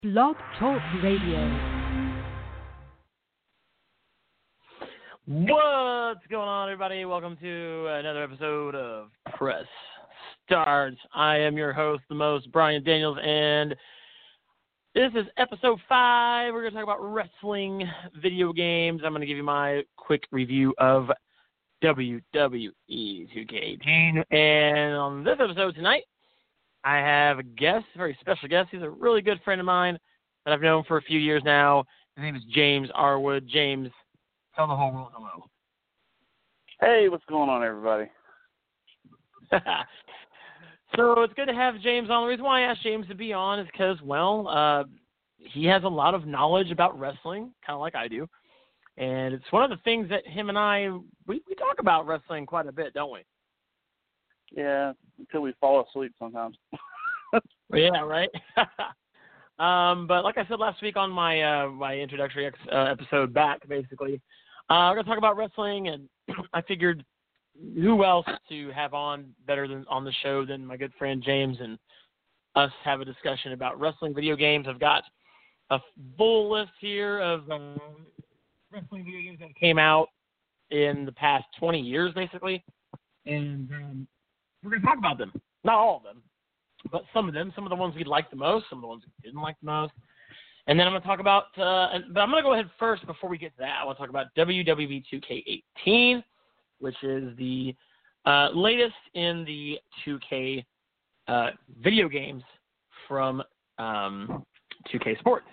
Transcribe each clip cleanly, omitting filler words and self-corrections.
Blog Talk Radio. What's going on, everybody? Welcome to another episode of Press Starts. I am your host, the most, Brian Daniels, and this is episode 5. We're going to talk about wrestling video games. I'm going to give you my quick review of WWE 2K18. And on this episode tonight, I have a guest, a very special guest. He's a really good friend of mine that I've known for a few years now. His name is James Arwood. James, tell the whole world hello. Hey, what's going on, everybody? So it's good to have James on. The reason why I asked James to be on is because, he has a lot of knowledge about wrestling, kind of like I do. And it's one of the things that him and I, we talk about wrestling quite a bit, don't we? Yeah, until we fall asleep sometimes. Yeah, right? But like I said last week on my my introductory episode back, basically, we're going to talk about wrestling, and I figured who else to have on better than on the show than my good friend James and us have a discussion about wrestling video games. I've got a full list here of wrestling video games that came out in the past 20 years, basically, and we're going to talk about them. Not all of them, but some of them. Some of the ones we liked the most, some of the ones we didn't like the most. And then I'm going to talk about, but I'm going to go ahead first before we get to that. I want to talk about WWE 2K18, which is the latest in the 2K video games from 2K Sports.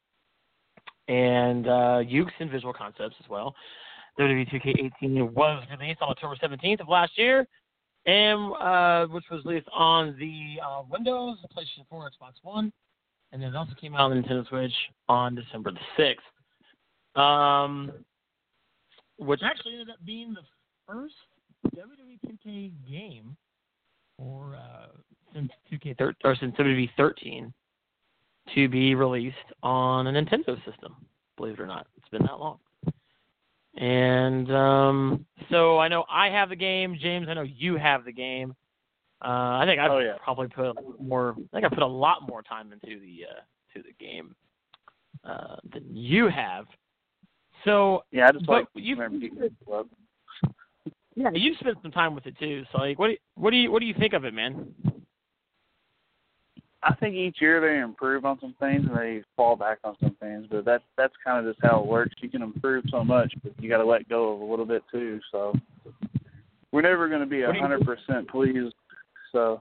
And Ukes and Visual Concepts as well. WWE 2K18 was released on October 17th of last year, and which was released on the Windows, PlayStation 4, Xbox One, and then it also came out on the Nintendo Switch on December the 6th, which actually ended up being the first WWE 2K game or since WWE 13 to be released on a Nintendo system. Believe it or not, it's been that long. And so I know I have the game, James. I know you have the game. I think I've probably put more. I think I put a lot more time into the game than you have. So yeah, I just you spent some time with it too. So like, what do you think of it, man? I think each year they improve on some things and they fall back on some things, but that's kind of just how it works. You can improve so much, but you got to let go of a little bit too. So we're never going to be 100% pleased. So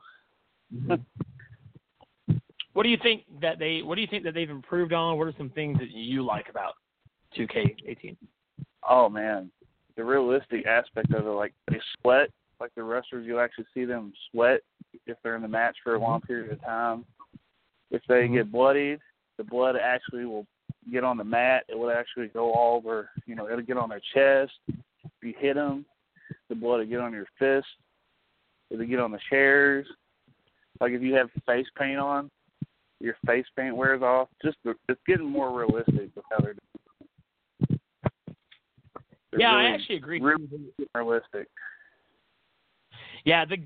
what do you think that they've improved on? What are some things that you like about 2K18? Oh man, the realistic aspect of it, like they sweat. Like the wrestlers, you'll actually see them sweat if they're in the match for a long period of time. If they get bloodied, the blood actually will get on the mat. It will actually go all over, it'll get on their chest. If you hit them, the blood will get on your fist. It'll get on the chairs. Like if you have face paint on, your face paint wears off. It's getting more realistic with how they're doing. Yeah, really, I actually agree. Really realistic. Yeah, the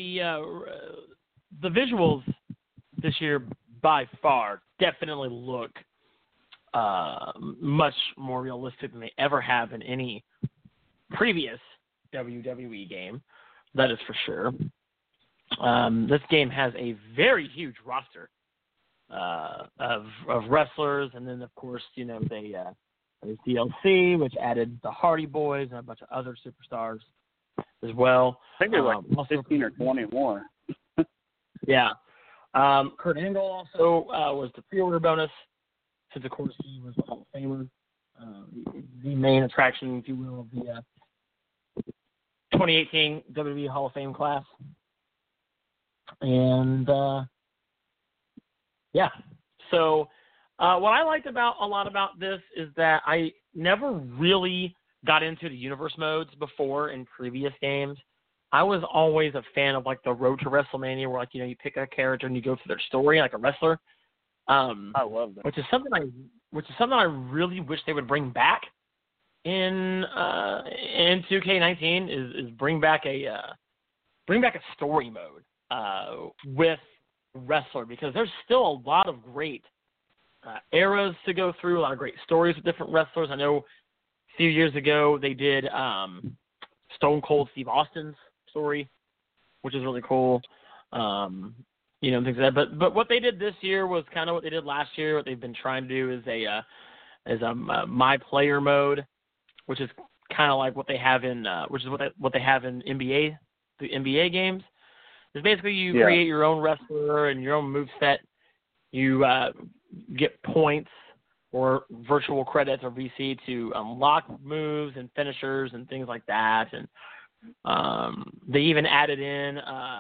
visuals this year by far definitely look much more realistic than they ever have in any previous WWE game. That is for sure. This game has a very huge roster of wrestlers, and then of course there's DLC, which added the Hardy Boys and a bunch of other superstars as well. I think there's like 15 or 20 more. Yeah. Kurt Angle also was the pre-order bonus, since of course he was a Hall of Famer, the main attraction, if you will, of the 2018 WWE Hall of Fame class. And so what I liked a lot about this is that I never really got into the universe modes before in previous games. I was always a fan of like the Road to WrestleMania, where you pick a character and you go through their story like a wrestler. I love that. Which is something I really wish they would bring back in 2K19 is bring back a story mode with wrestler, because there's still a lot of great eras to go through, a lot of great stories with different wrestlers. I know a few years ago they did Stone Cold Steve Austin's story, which is really cool. Things like that. But what they did this year was kind of what they did last year. What they've been trying to do is a my player mode, which is kind of like what they have in what they have in NBA, the NBA games. Is basically you create your own wrestler and your own moveset. You get points or virtual credits or VC to unlock moves and finishers and things like that. And they even added in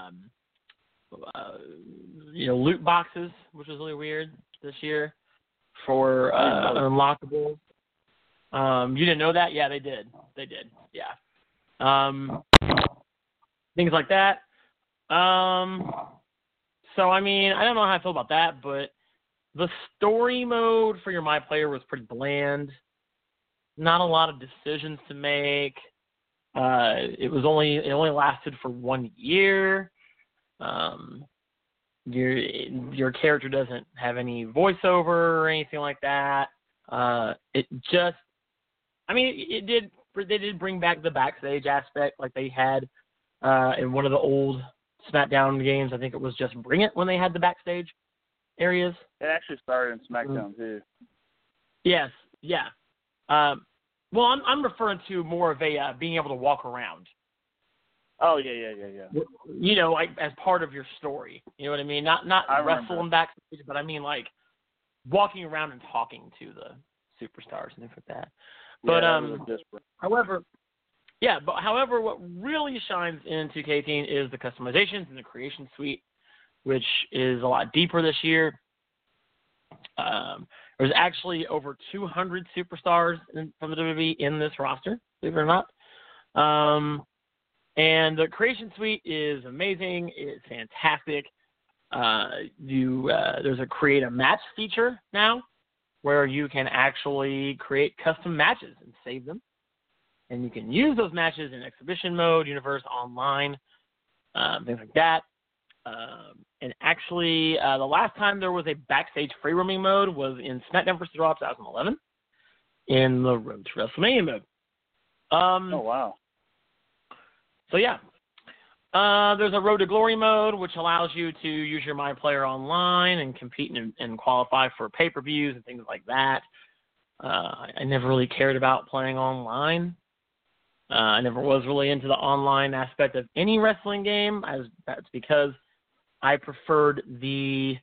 loot boxes, which was really weird this year for unlockables. You didn't know that? Yeah, they did. Yeah. Things like that. So, I mean, I don't know how I feel about that, but the story mode for your My Player was pretty bland. Not a lot of decisions to make. It only lasted for 1 year. Your character doesn't have any voiceover or anything like that. They did bring back the backstage aspect like they had in one of the old SmackDown games. I think it was just Bring It when they had the backstage areas. It actually started in SmackDown too. Yes, yeah. Well, I'm referring to more of a being able to walk around. Oh yeah. Like as part of your story. You know what I mean? Not wrestling backstage, but I mean like walking around and talking to the superstars and things like that. But however, what really shines in 2K18 is the customizations and the creation suite, which is a lot deeper this year. There's actually over 200 superstars from the WWE in this roster, believe it or not. And the creation suite is amazing. It's fantastic. There's a create a match feature now where you can actually create custom matches and save them. And you can use those matches in exhibition mode, universe, online, things like that. And actually, the last time there was a backstage free roaming mode was in SmackDown vs. Raw 2011 in the Road to WrestleMania mode. Oh, wow. So, yeah. There's a Road to Glory mode, which allows you to use your My Player online and compete and qualify for pay-per-views and things like that. I never really cared about playing online. I never was really into the online aspect of any wrestling game. That's because I preferred the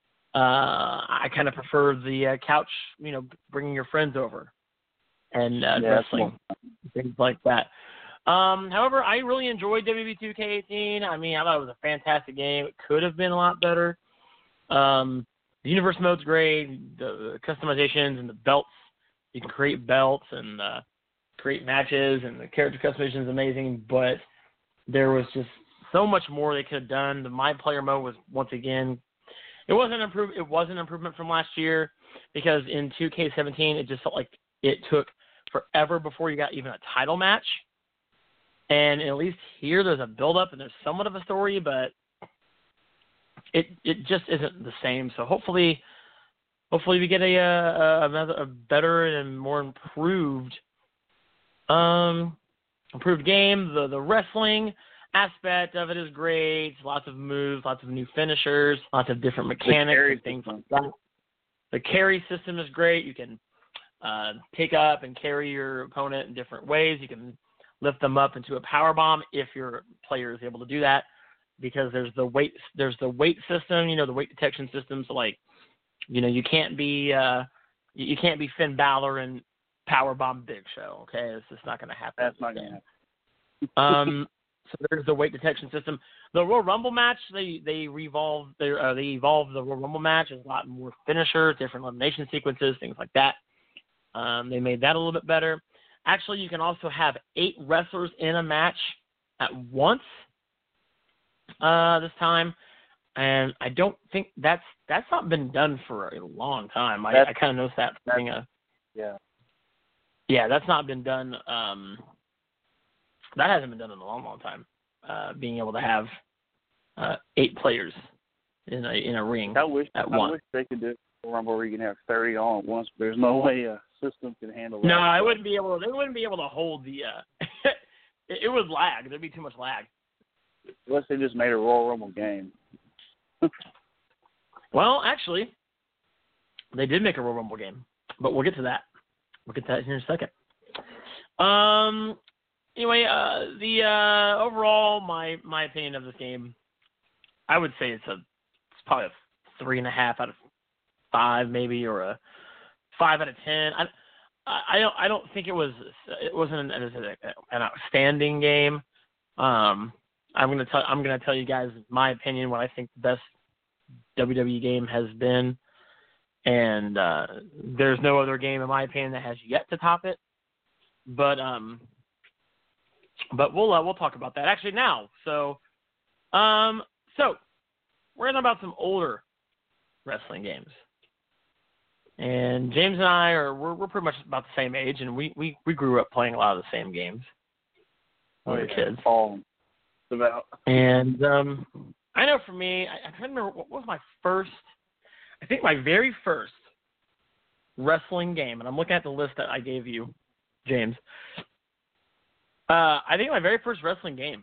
couch, bringing your friends over and wrestling, things like that. However, I really enjoyed WWE 2K18. I mean, I thought it was a fantastic game. It could have been a lot better. The universe mode's great. The customizations and the belts. You can create belts and create matches, and the character customization is amazing. But there was just so much more they could have done. The My Player mode was, once again, it was an improvement from last year, because in 2K17 it just felt like it took forever before you got even a title match. And at least here there's a build-up and there's somewhat of a story, but it just isn't the same. So hopefully we get a better and more improved game. The wrestling aspect of it is great. Lots of moves, lots of new finishers, lots of different mechanics and things like that. The carry system is great. You can pick up and carry your opponent in different ways. You can lift them up into a power bomb if your player is able to do that, because there's the weight system, the weight detection system. So you can't be Finn Balor and power bomb Big Show. Okay, it's just not going to happen. That's not going to happen. So there's the weight detection system. The Royal Rumble match, they evolved the Royal Rumble match. There's a lot more finishers, different elimination sequences, things like that. They made that a little bit better. Actually, you can also have 8 wrestlers in a match at once this time, and I don't think that's not been done for a long time. I kind of noticed that thing. Yeah, that's not been done. That hasn't been done in a long, long time. Being able to have 8 players in a ring at once. I wish they could do it. Rumble where you can have 30 all at once. But there's no way a system can handle that. No, I wouldn't be able. They wouldn't be able to hold the. It would lag. There'd be too much lag. Unless they just made a Royal Rumble game. Well, actually, they did make a Royal Rumble game, but we'll get to that. We'll get to that here in a second. Anyway, the overall, my opinion of this game, I would say it's probably a 3.5 out of 5, maybe, or a 5 out of 10. I don't think it wasn't an outstanding game. I'm gonna tell you guys my opinion, what I think the best WWE game has been, and there's no other game in my opinion that has yet to top it. But we'll talk about that actually now. So we're gonna talk about some older wrestling games. And James and I we're pretty much about the same age, and we grew up playing a lot of the same games when we were kids. About. And I know for me, I can't remember what was my first. I think my very first wrestling game, and I'm looking at the list that I gave you, James. I think my very first wrestling game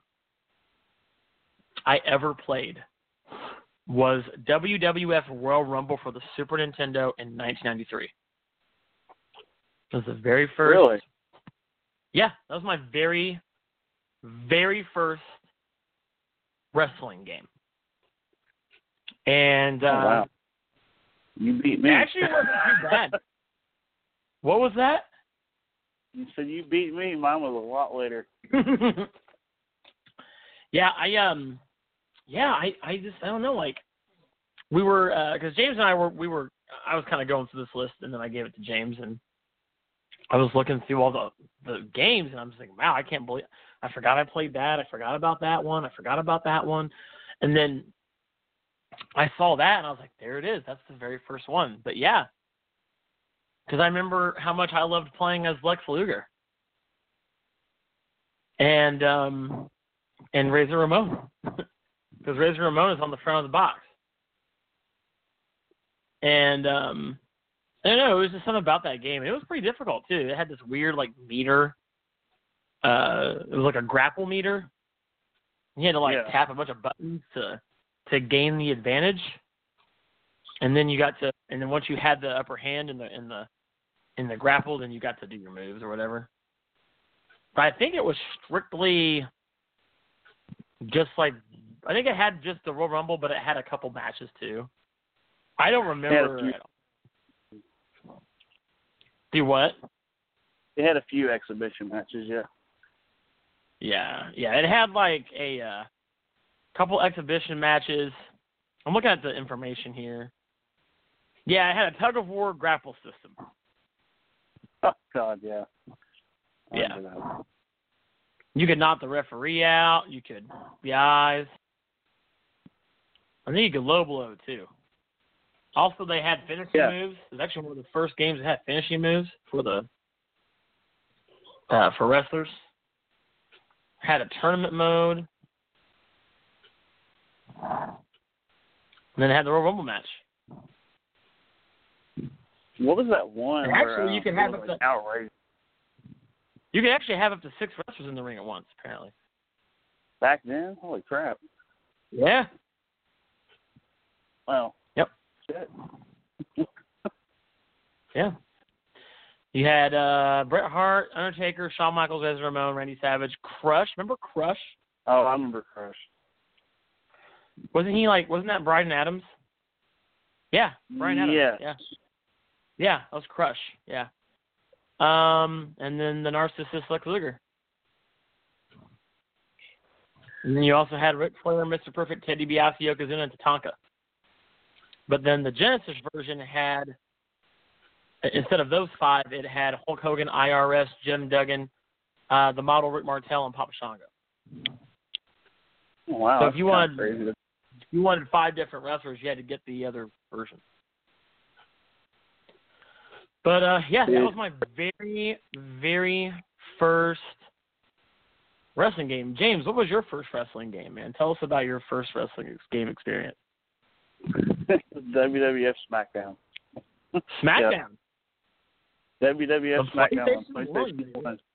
I ever played was WWF Royal Rumble for the Super Nintendo in 1993. That was the very first. Really? Yeah, that was my very, very first wrestling game. And wow. You beat me. It actually wasn't too bad. What was that? You said you beat me. Mine was a lot later. Yeah, I don't know, like, we were, because James and I were, I was kind of going through this list, and then I gave it to James, and I was looking through all the games, and I'm just thinking, wow, I can't believe, I forgot I played that, I forgot about that one, and then I saw that, and I was like, there it is, that's the very first one. But yeah, because I remember how much I loved playing as Lex Luger, and Razor Ramon, because Razor Ramon is on the front of the box. And I don't know, it was just something about that game. It was pretty difficult too. It had this weird like meter. It was like a grapple meter. You had to tap a bunch of buttons to gain the advantage. And then once you had the upper hand in the grapple, then you got to do your moves or whatever. But I think it was strictly just like, I think it had just the Royal Rumble, but it had a couple matches too. I don't remember. Do what? It had a few exhibition matches, yeah. Yeah. It had like a couple exhibition matches. I'm looking at the information here. Yeah, it had a tug of war grapple system. Oh God, yeah. Yeah. You could knock the referee out. You could the eyes. I think you could low blow too. Also, they had finishing moves. It was actually one of the first games that had finishing moves for wrestlers. Had a tournament mode. And then it had the Royal Rumble match. What was that one? And actually, you can have up to outrageous. You can actually have up to 6 wrestlers in the ring at once, apparently. Back then? Holy crap. Yeah. Wow. Yep. Shit. Yeah. You had Bret Hart, Undertaker, Shawn Michaels, Razor Ramon, Randy Savage, Crush. Remember Crush? Oh, I remember Crush. Wasn't that Bryan Adams? Yeah, Bryan Adams. Yeah. Yeah, that was Crush. Yeah. And then the narcissist Lex Luger. And then you also had Ric Flair, Mr. Perfect, Ted DiBiase, Yokozuna, and Tatanka. But then the Genesis version had, instead of those 5, it had Hulk Hogan, IRS, Jim Duggan, the model Rick Martel, and Papa Shango. Oh, wow. So if you wanted 5 different wrestlers, you had to get the other version. But, that was my very, very first wrestling game. James, what was your first wrestling game, man? Tell us about your first wrestling game experience. WWF SmackDown. SmackDown. WWF The SmackDown on PlayStation PlayStation 1. 1.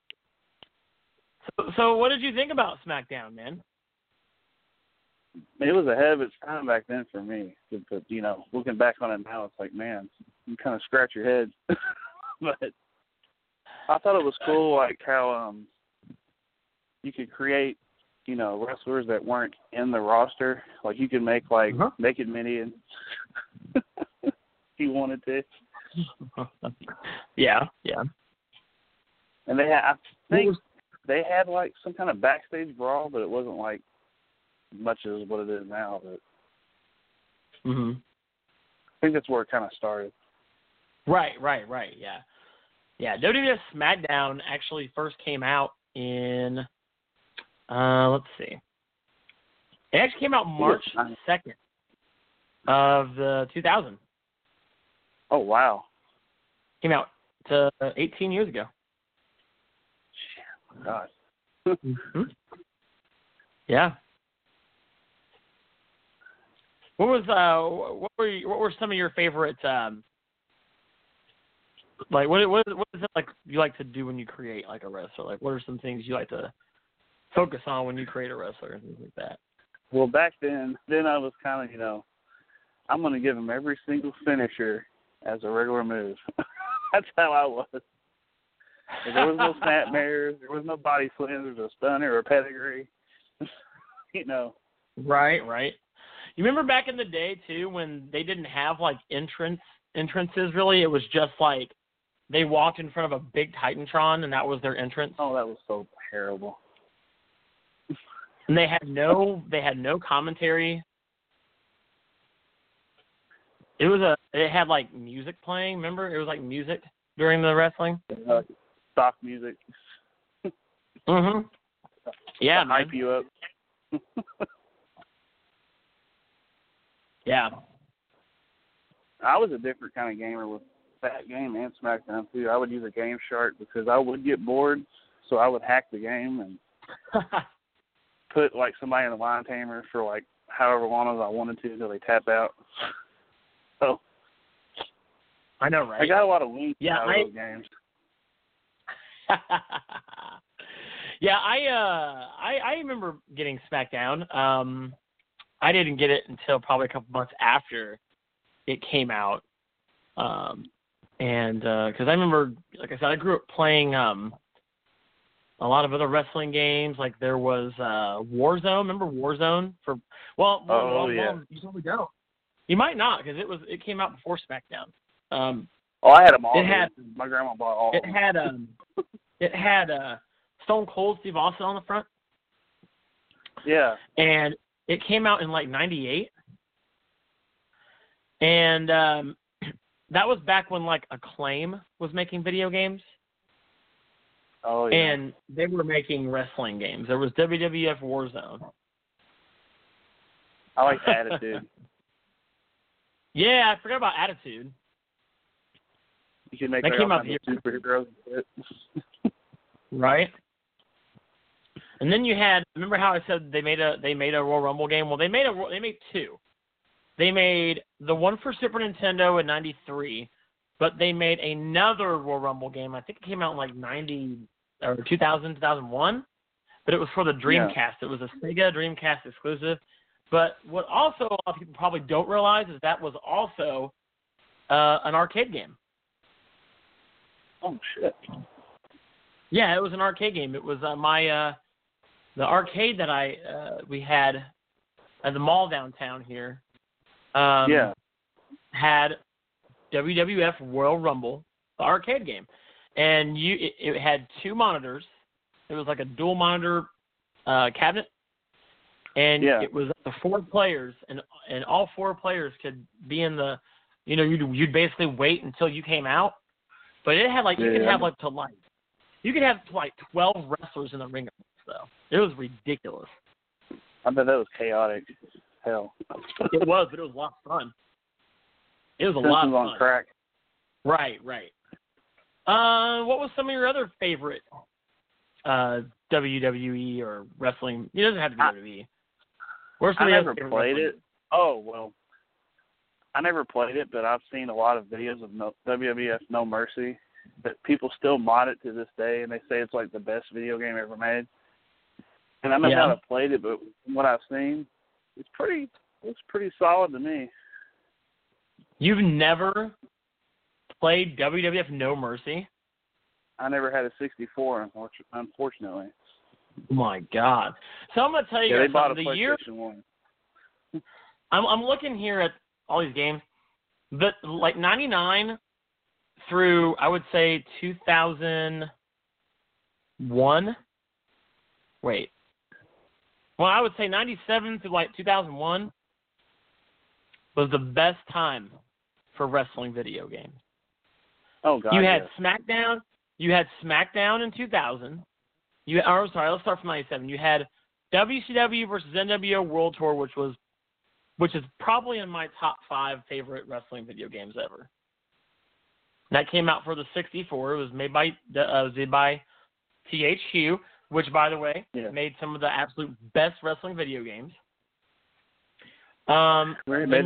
So what did you think about SmackDown, man? It was ahead of its time back then for me. But, you know, looking back on it now, it's like, man, you kind of scratch your head. But I thought it was cool, like how you could create, you know, wrestlers that weren't in the roster. Like you could make like Naked Minion if you wanted to. Yeah. And they had, I think they had like some kind of backstage brawl, but it wasn't like much as what it is now. But I think that's where it kind of started. Right. Yeah. WWF SmackDown actually first came out in, let's see. It actually came out March 2nd of the 2000. Oh, wow. Came out 18 years ago. God. Yeah. What were some of your favorite like what is it like you like to do when you create like a wrestler? Like what are some things you like to focus on when you create a wrestler and things like that? Well, back then I was kind of, you know, I'm going to give him every single finisher as a regular move. That's how I was. There was no snapmares, there was no body slams, there was a stunner or a pedigree. You know. Right. You remember back in the day too when they didn't have like entrances really? It was just like they walked in front of a big Titantron and that was their entrance. Oh, that was so terrible. And they had no commentary. It had like music playing, remember? It was like music during the wrestling. Stock music. Yeah, to hype you up. Yeah. I was a different kind of gamer with that game and SmackDown too. I would use a Game Shark because I would get bored, so I would hack the game and put like somebody in the line tamer for like however long as I wanted to until they tap out. So I know, right? I got a lot of wins out of those games. Yeah, I remember getting SmackDown. I didn't get it until probably a couple months after it came out. And because I remember, like I said, I grew up playing a lot of other wrestling games. Like there was Warzone. Remember Warzone? You probably don't. You might not because it came out before SmackDown. I had them all. My grandma bought all. It had Stone Cold Steve Austin on the front. Yeah. And it came out in like '98. And that was back when like Acclaim was making video games. Oh yeah. And they were making wrestling games. There was WWF Warzone. I like Attitude. Yeah, I forgot about Attitude. You can make that came out here. Superheroes. Right. And then you had, remember how I said they made a Royal Rumble game? Well, they made two. They made the one for Super Nintendo in '93, but they made another Royal Rumble game. I think it came out in like 2000, 2001, but it was for the Dreamcast. Yeah. It was a Sega Dreamcast exclusive. But what also a lot of people probably don't realize is that was also an arcade game. Oh shit! Yeah, it was an arcade game. It was the arcade that we had at the mall downtown here. Had WWF Royal Rumble, the arcade game, and it had two monitors. It was like a dual monitor cabinet, and it was up to 4 players, and all 4 players could be in the, you'd basically wait until you came out, but it had you could have you could have like 12 wrestlers in the ring. So it was ridiculous. I bet that was chaotic. Hell. It was, but it was a lot of fun. It was a lot of fun. On crack. Right. What was some of your other favorite WWE or wrestling? It doesn't have to be WWE. I never played it. Oh, well. I never played it, but I've seen a lot of videos of WWF No Mercy that people still mod it to this day, and they say it's like the best video game ever made. And I never have played it, but from what I've seen, looks pretty solid to me. You've never played WWF No Mercy? I never had a 64, unfortunately. Oh my God! So I'm gonna tell you they guys bought a something. PlayStation 1. I'm looking here at all these games, but like 99 through I would say 2001. Wait. Well, I would say 97 to like 2001 was the best time for wrestling video games. Oh God! You had yes. SmackDown. You had SmackDown in 2000. Let's start from 97. You had WCW versus NWO World Tour, which is probably in my top 5 favorite wrestling video games ever. That came out for the 64. It was made by THQ, which, by the way, made some of the absolute best wrestling video games. And then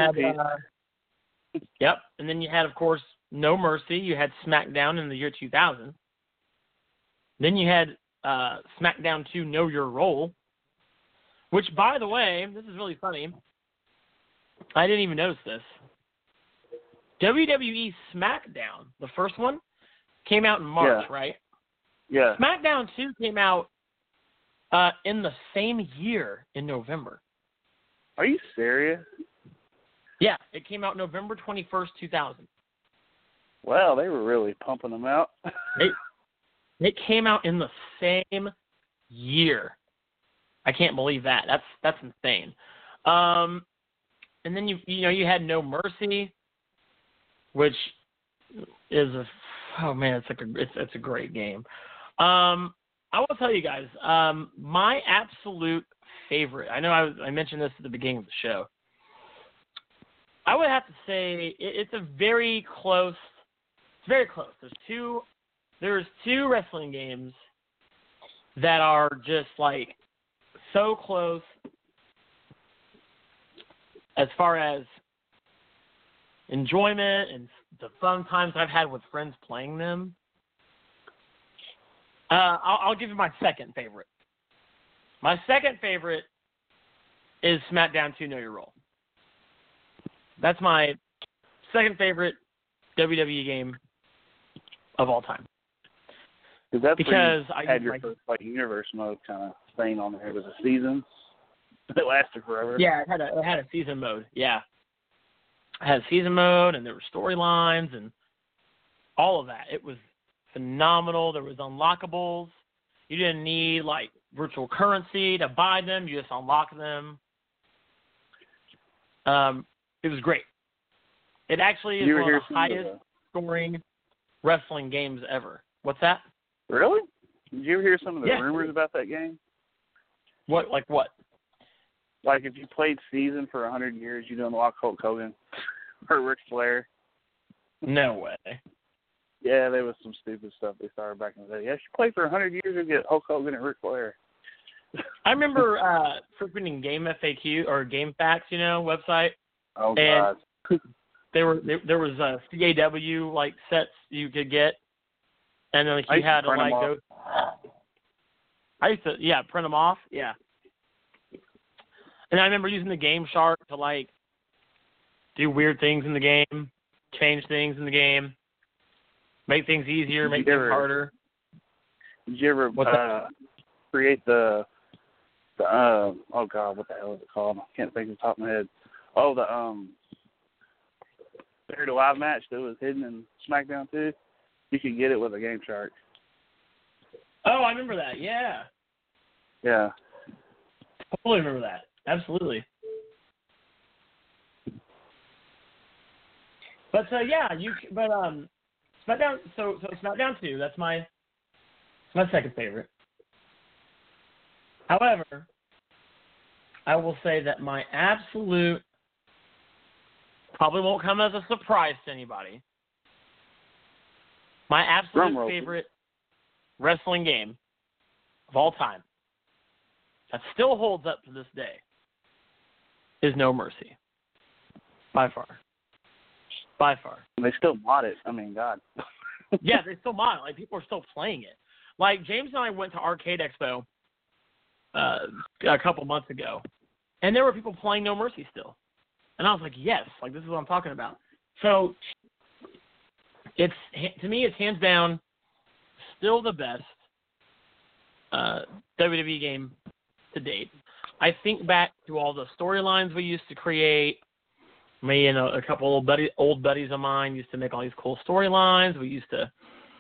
you had, of course, No Mercy. You had SmackDown in the year 2000. Then you had SmackDown 2 Know Your Role, which, by the way, this is really funny. I didn't even notice this. WWE SmackDown, the first one, came out in March, right? Yeah. SmackDown 2 came out in the same year in November. Are you serious? Yeah, it came out November 21st, 2000. Well, they were really pumping them out. It came out in the same year. I can't believe that. That's insane. And then you had No Mercy, which is it's a great game. I will tell you guys, my absolute favorite. I know I mentioned this at the beginning of the show. I would have to say it's very close. It's very close. There's two wrestling games that are just like so close as far as enjoyment and the fun times I've had with friends playing them. I'll give you my second favorite. My second favorite is SmackDown 2 Know Your Role. That's my second favorite WWE game of all time. Because I had your first universe mode kind of thing on there. It was a season. It lasted forever. Yeah, it had a season mode. Yeah, it had a season mode, and there were storylines and all of that. It was phenomenal. There was unlockables. You didn't need like virtual currency to buy them. You just unlock them. It was great. It actually is one of the highest scoring wrestling games ever. What's that? Really? Did you ever hear some of the rumors about that game? What? Like what? Like if you played Season for 100 years, you'd unlock Hulk Hogan or Ric Flair. No way. Yeah, there was some stupid stuff they started back in the day. Yeah, if you play for 100 years, you'll get Hulk Hogan and Ric Flair. I remember frequenting Game FAQ or Game Facts, website. Oh God. There was CAW like sets you could get, and then you had to like go. I used to print them off. Yeah. And I remember using the Game Shark to like do weird things in the game, change things in the game, make things easier, make things harder. Did you ever create the oh God, what the hell is it called? I can't think of the top of my head. Oh, the Buried Alive match that was hidden in SmackDown 2. You could get it with a Game Shark. Oh, I remember that. Yeah. Yeah. Totally remember that. Absolutely. But SmackDown. So SmackDown 2. That's my second favorite. However, I will say that my absolute probably won't come as a surprise to anybody. My absolute favorite wrestling game of all time that still holds up to this day is No Mercy. By far. By far. They still mod it. I mean, God. Yeah, they still mod it. Like, people are still playing it. Like, James and I went to Arcade Expo a couple months ago, and there were people playing No Mercy still. And I was like, yes, like, this is what I'm talking about. So, to me, it's hands down still the best WWE game to date. I think back to all the storylines we used to create. Me and a couple old buddies of mine used to make all these cool storylines. We used to,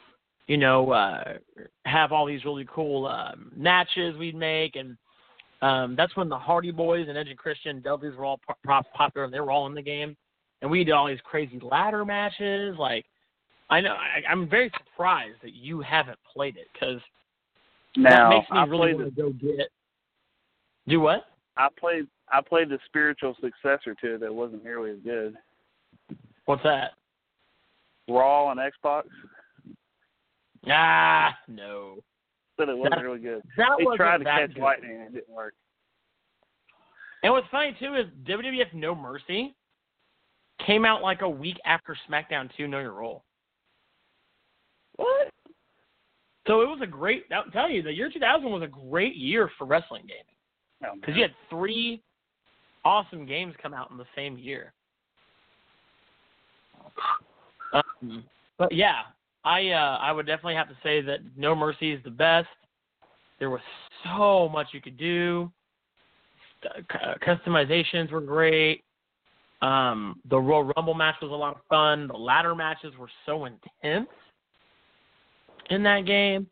have all these really cool matches we'd make. And that's when the Hardy Boys and Edge and Christian, Dudleys were all popular, and they were all in the game. And we did all these crazy ladder matches. Like, I know, I'm very surprised that you haven't played it, because that makes me really want to go get it. Do what? I played the spiritual successor to it that wasn't nearly as good. What's that? Raw on Xbox. No. But it wasn't really good. They tried to catch lightning and it didn't work. And what's funny, too, is WWF No Mercy came out like a week after SmackDown 2 Know Your Role. What? So it was I'm telling you, the year 2000 was a great year for wrestling gaming. Because you had 3 awesome games come out in the same year. But yeah, I would definitely have to say that No Mercy is the best. There was so much you could do. Customizations were great. The Royal Rumble match was a lot of fun. The ladder matches were so intense in that game.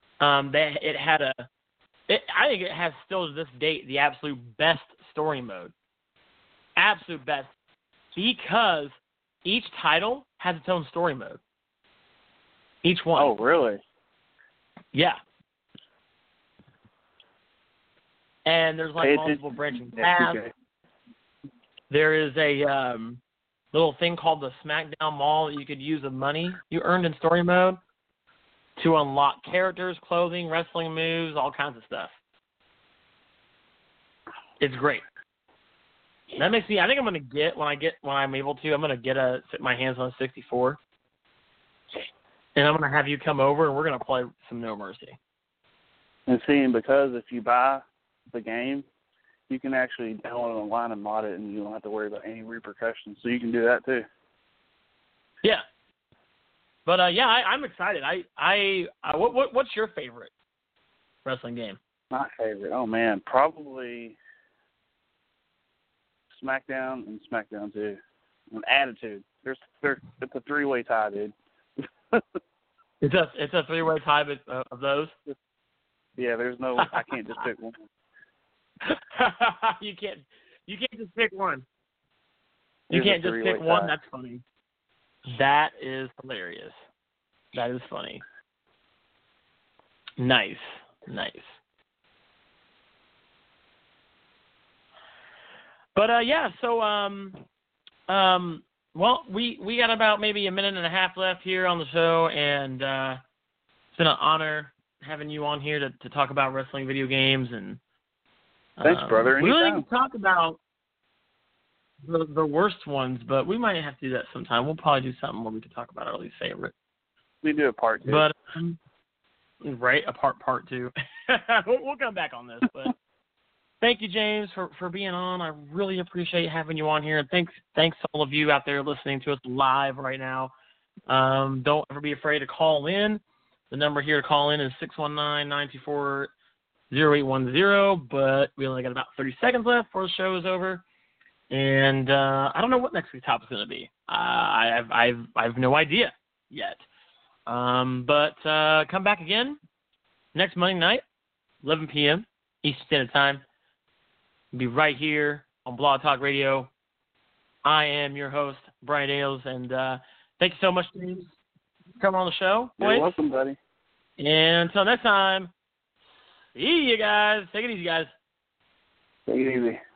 I think it has still to this date the absolute best story mode. Absolute best. Because each title has its own story mode. Each one. Oh, really? Yeah. And there's like multiple branching paths. There is a little thing called the SmackDown Mall that you could use of money you earned in story mode to unlock characters, clothing, wrestling moves, all kinds of stuff. It's great. That makes me. I think I'm gonna get when I'm able to. I'm gonna sit my hands on a 64, and I'm gonna have you come over and we're gonna play some No Mercy. And seeing, because if you buy the game, you can actually download it online and mod it, and you don't have to worry about any repercussions. So you can do that too. Yeah. But I'm excited. What's your favorite wrestling game? My favorite, oh man, probably SmackDown and SmackDown 2. And Attitude. It's a 3-way tie, dude. It's a 3-way tie of those. Yeah, I can't just pick one. You can't just pick one. You can't just pick one. That's funny. That is hilarious. That is funny. Nice. But so well, we got about maybe a minute and a half left here on the show, and it's been an honor having you on here to talk about wrestling video games. And thanks, brother. We really can talk about the worst ones, but we might have to do that sometime. We'll probably do something where we can talk about our least favorite. We do a part 2. But right, a part 2. We'll come back on this. But thank you, James, for being on. I really appreciate having you on here, and thanks to all of you out there listening to us live right now. Don't ever be afraid to call in. The number here to call in is 619-924-0810. But we only got about 30 seconds left before the show is over. And I don't know what next week's topic is going to be. I have no idea yet. But come back again next Monday night, 11 p.m. Eastern Standard Time. Be right here on Blog Talk Radio. I am your host, Brian Daniels, and thank you so much, James, for coming on the show. You're welcome, buddy. And until next time, see you guys. Take it easy, guys. Take it easy.